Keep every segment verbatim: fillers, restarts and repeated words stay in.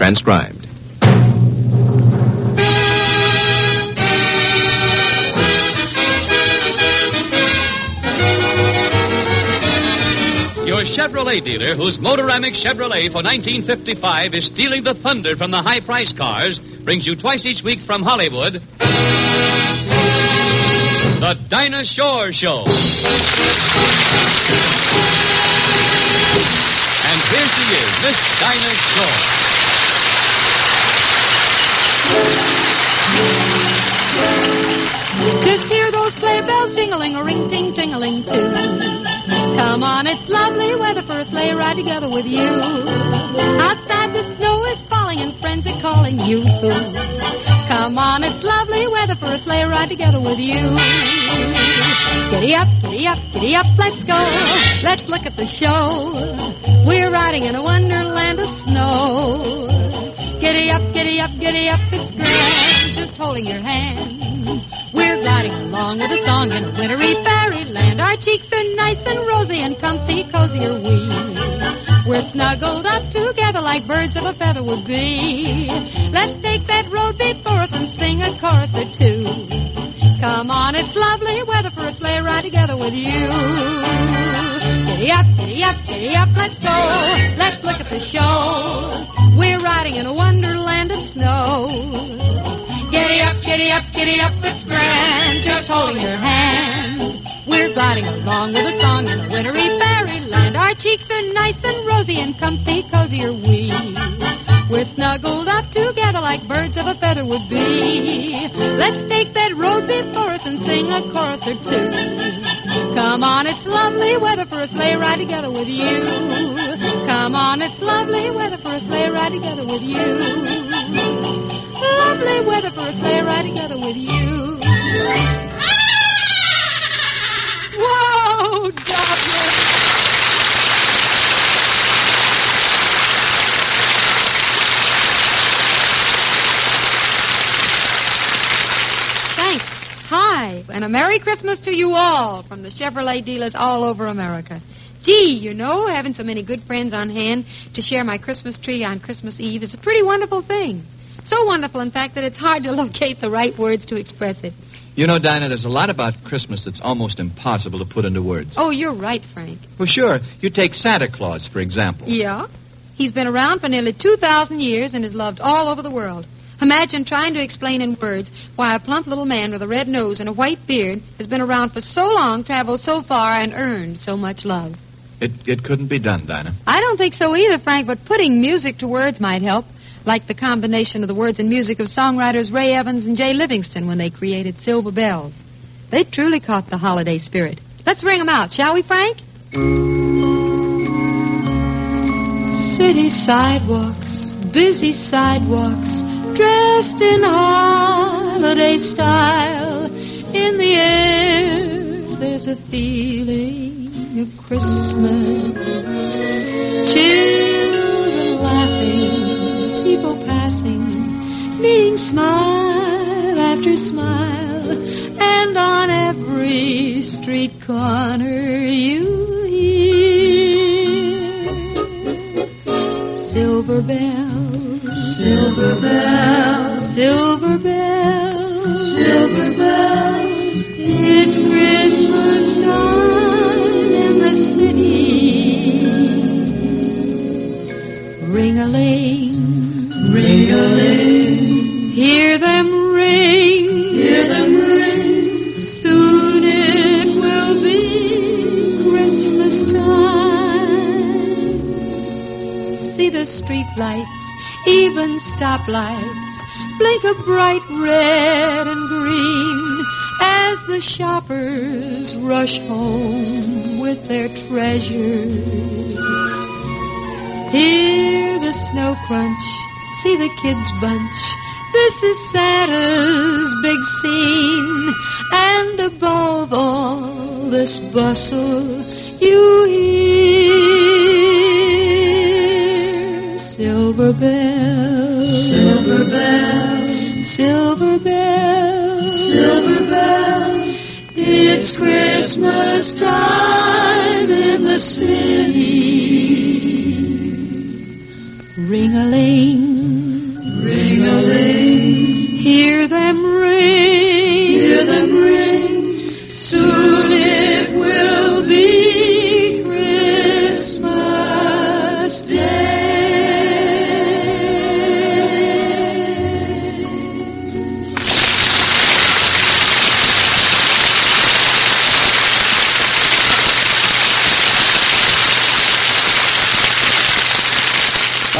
transcribed. Your Chevrolet dealer, whose Motoramic Chevrolet for nineteen fifty-five is stealing the thunder from the high-priced cars, brings you twice each week from Hollywood, The Dinah Shore Show. And here she is, Miss Dinah Shore. Just hear those sleigh bells jingling, a ring, ting, tingling too. Come on, it's lovely weather for a sleigh ride together with you. Outside the snow is falling and friends are calling you. Come on, it's lovely weather for a sleigh ride together with you. Giddy up, giddy up, giddy up, let's go. Let's look at the show. We're riding in a wonderland of snow. Giddy up, giddy up, giddy up, it's grand, just holding your hand. We're gliding along with a song in a wintry fairyland. Our cheeks are nice and rosy and comfy, cozy are we. We're snuggled up together like birds of a feather would be. Let's take that road before us and sing a chorus or two. Come on, it's lovely weather for a sleigh ride together with you. Giddy up, giddy up, giddy up, let's go. Let's look at the show. We're riding in a wonderland of snow. Giddy up, giddy up, giddy up, it's grand, just holding your hand. We're gliding along with a song in a wintry fairyland. Our cheeks are nice and rosy and comfy, cozy are we. We're snuggled up together like birds of a feather would be. Let's take that road before us and sing a chorus or two. Come on, it's lovely weather for a sleigh ride together with you. Come on, it's lovely weather for a sleigh ride together with you. Lovely weather for a sleigh ride together with you. Whoa, Doppler! Thanks. Hi, and a Merry Christmas to you all from the Chevrolet dealers all over America. Gee, you know, having so many good friends on hand to share my Christmas tree on Christmas Eve is a pretty wonderful thing. So wonderful, in fact, that it's hard to locate the right words to express it. You know, Dinah, there's a lot about Christmas that's almost impossible to put into words. Oh, you're right, Frank. Well, sure. You take Santa Claus, for example. Yeah? He's been around for nearly two thousand years and is loved all over the world. Imagine trying to explain in words why a plump little man with a red nose and a white beard has been around for so long, traveled so far, and earned so much love. It, it couldn't be done, Dinah. I don't think so either, Frank, but putting music to words might help. Like the combination of the words and music of songwriters Ray Evans and Jay Livingston when they created Silver Bells. They truly caught the holiday spirit. Let's ring them out, shall we, Frank? City sidewalks, busy sidewalks, dressed in holiday style. In the air, there's a feeling of Christmas. Children laughing, people passing, meeting smile after smile, and on every street corner you hear silver bells, silver bells, silver bells, silver bells. It's Christmas time in the city. Ring-a-ling, ring-a-ling, hear them ring, hear them ring. Soon it will be Christmas time. See the street lights, even stoplights, blink a bright red and green as the shoppers rush home with their treasures. Hear the snow crunch, see the kids bunch. This is Santa's big scene. And above all this bustle, you hear silver bells, silver bells, silver bells, silver bells. It's Christmas time in the city. Ring-a-ling,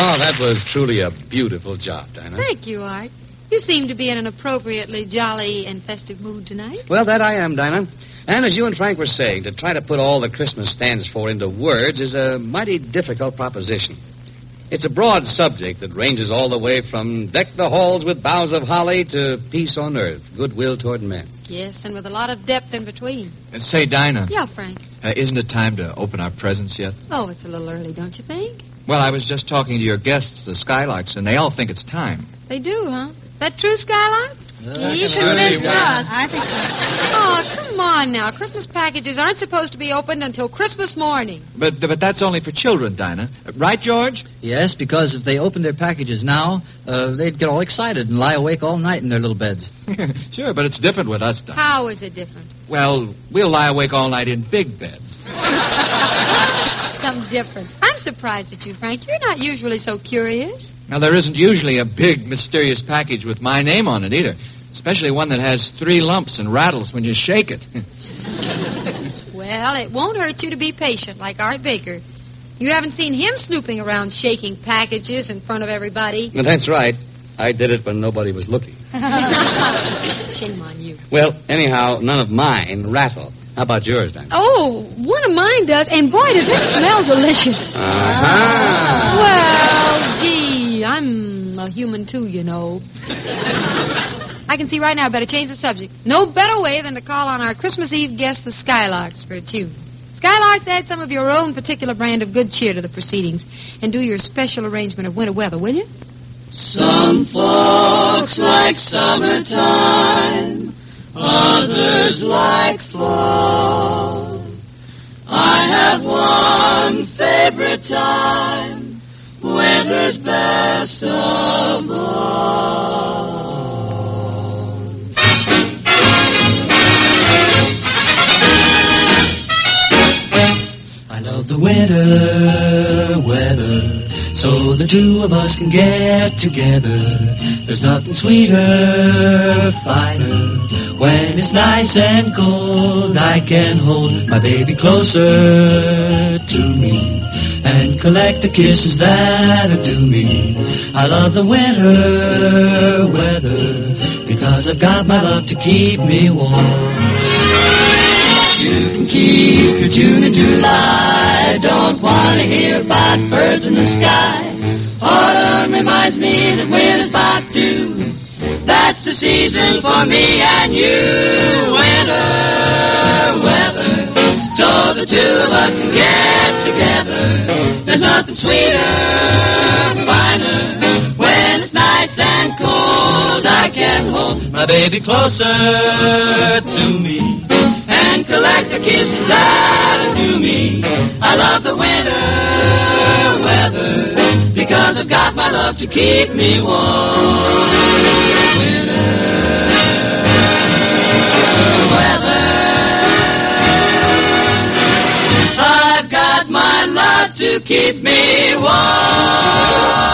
Oh, that was truly a beautiful job, Dinah. Thank you, Art. You seem to be in an appropriately jolly and festive mood tonight. Well, that I am, Dinah. And as you and Frank were saying, to try to put all the Christmas stands for into words is a mighty difficult proposition. It's a broad subject that ranges all the way from deck the halls with boughs of holly to peace on earth, goodwill toward men. Yes, and with a lot of depth in between. Uh, say, Dinah. Yeah, Frank. Uh, isn't it time to open our presents yet? Oh, it's a little early, don't you think? Well, I was just talking to your guests, the Skylarks, and they all think it's time. They do, huh? That true, Skylark? Uh, you sure convinced they us. will. I think so. Oh, come on now. Christmas packages aren't supposed to be opened until Christmas morning. But but that's only for children, Dinah. Uh, right, George? Yes, because if they opened their packages now, uh, they'd get all excited and lie awake all night in their little beds. Sure, but it's different with us, Dinah. How is it different? Well, we'll lie awake all night in big beds. Some difference. I'm surprised at you, Frank. You're not usually so curious. Now, there isn't usually a big, mysterious package with my name on it either, especially one that has three lumps and rattles when you shake it. Well, it won't hurt you to be patient like Art Baker. You haven't seen him snooping around shaking packages in front of everybody. Well, that's right. I did it when nobody was looking. Shame on you. Well, anyhow, none of mine rattle. How about yours, Dinah? Oh, one of mine does, and boy, does it smell delicious. Uh-huh. Well, gee, I'm a human too, you know. I can see right now I better change the subject. No better way than to call on our Christmas Eve guests, the Skylarks, for a tune. Skylarks, add some of your own particular brand of good cheer to the proceedings and do your special arrangement of winter weather, will you? Some folks like summertime, others like fall. I have one favorite time, winter's best of all. I love the winter weather, so the two of us can get together. There's nothing sweeter, finer. When it's nice and cold, I can hold my baby closer to me and collect the kisses that are due me. I love the winter weather because I've got my love to keep me warm. You can keep your June and July. Don't want to hear about birds in the sky. Autumn reminds me that winter's about due. That's the season for me and you. Winter weather, so the two of us can get together. There's nothing sweeter, finer. When it's nice and cold, I can hold my baby closer to me and collect the kisses that are due me. I love the winter weather because I've got my love to keep me warm. Winter weather, I've got my love to keep me warm.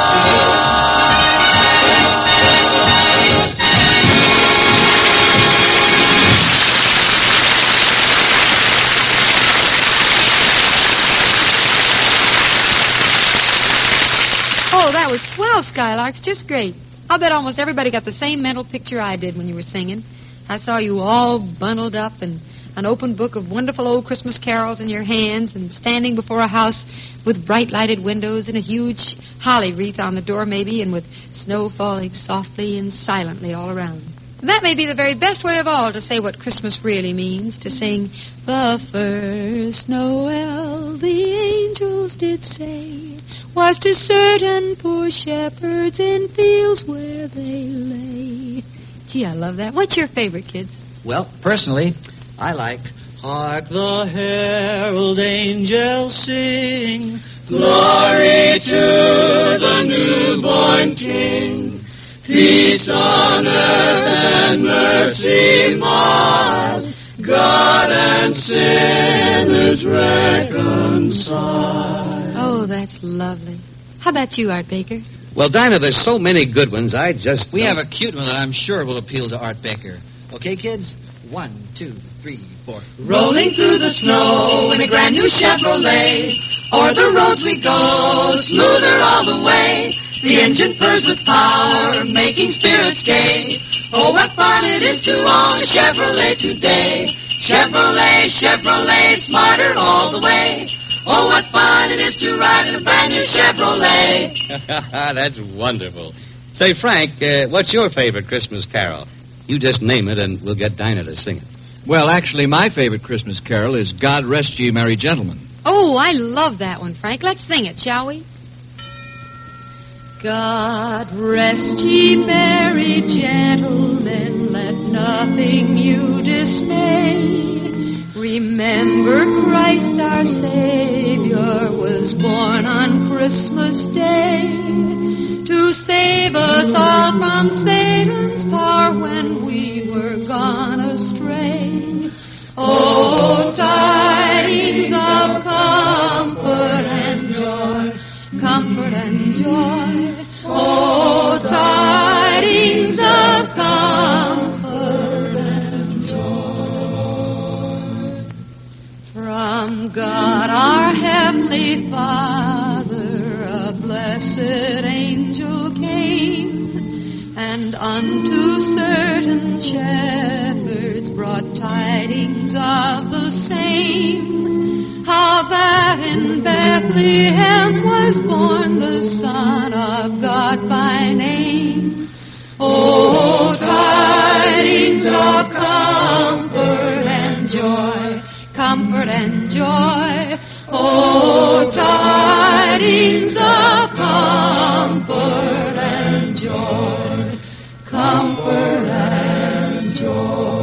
Oh, that was swell, Skylarks. Just great. I'll bet almost everybody got the same mental picture I did when you were singing. I saw you all bundled up and an open book of wonderful old Christmas carols in your hands and standing before a house with bright lighted windows and a huge holly wreath on the door maybe and with snow falling softly and silently all around. And that may be the very best way of all to say what Christmas really means, to sing, "The first Noel the angels did say was to certain poor shepherds in fields where they lay." Gee, I love that. What's your favorite, kids? Well, personally, I liked Hark the herald angels sing, glory to the newborn King. Peace on earth and mercy mild, God and sinners reconciled. Oh, that's lovely. How about you, Art Baker? Well, Dinah, there's so many good ones, I just... We don't- have a cute one that I'm sure will appeal to Art Baker. Okay, kids? One, two, three, for? Rolling through the snow in a grand new Chevrolet. O'er the roads we go, smoother all the way. The engine purrs with power, making spirits gay. Oh, what fun it is to own a Chevrolet today. Chevrolet, Chevrolet, smarter all the way. Oh, what fun it is to ride in a brand new Chevrolet. That's wonderful. Say, Frank, uh, what's your favorite Christmas carol? You just name it, and we'll get Dinah to sing it. Well, actually, my favorite Christmas carol is God Rest Ye Merry Gentlemen. Oh, I love that one, Frank. Let's sing it, shall we? God rest ye merry gentlemen, let nothing you dismay. Remember Christ our Savior was born on Christmas Day to save us all from Satan's power when we were gone astray. Oh, tidings of comfort and joy, comfort and joy. Oh, tidings of comfort and joy. From God our Heavenly Father, a blessed angel came, and unto certain shepherds brought tidings of the same. How that in Bethlehem was born the Son of God by name. Oh, tidings of comfort and joy, comfort and joy. Oh, tidings of comfort and joy, comfort and joy.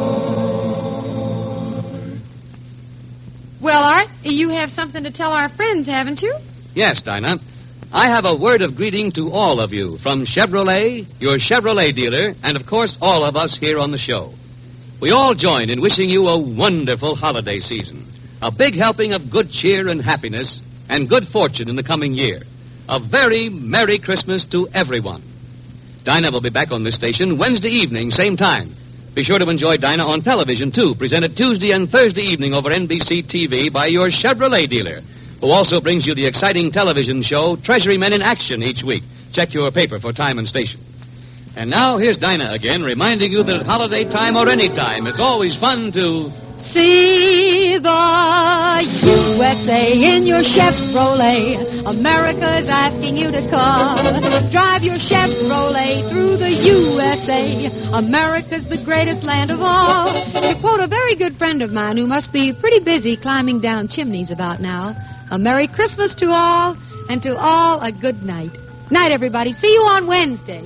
Well, Art, you have something to tell our friends, haven't you? Yes, Dinah. I have a word of greeting to all of you from Chevrolet, your Chevrolet dealer, and, of course, all of us here on the show. We all join in wishing you a wonderful holiday season, a big helping of good cheer and happiness, and good fortune in the coming year. A very Merry Christmas to everyone. Dinah will be back on this station Wednesday evening, same time. Be sure to enjoy Dinah on television, too, presented Tuesday and Thursday evening over N B C T V by your Chevrolet dealer, who also brings you the exciting television show Treasury Men in Action each week. Check your paper for time and station. And now, here's Dinah again, reminding you that at holiday time or any time, it's always fun to... See the U S A in your Chevrolet. America's asking you to come. Drive your Chevrolet through the U S A. America's the greatest land of all. To quote a very good friend of mine who must be pretty busy climbing down chimneys about now, a Merry Christmas to all, and to all a good night. Night, everybody. See you on Wednesday.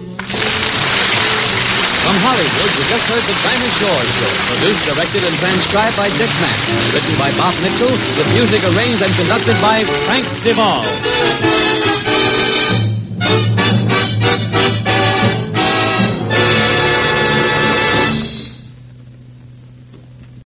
From Hollywood, you just heard the Dinah Shore Show, produced, directed, and transcribed by Dick Mack, written by Bob Mitchell, with music arranged and conducted by Frank Duvall.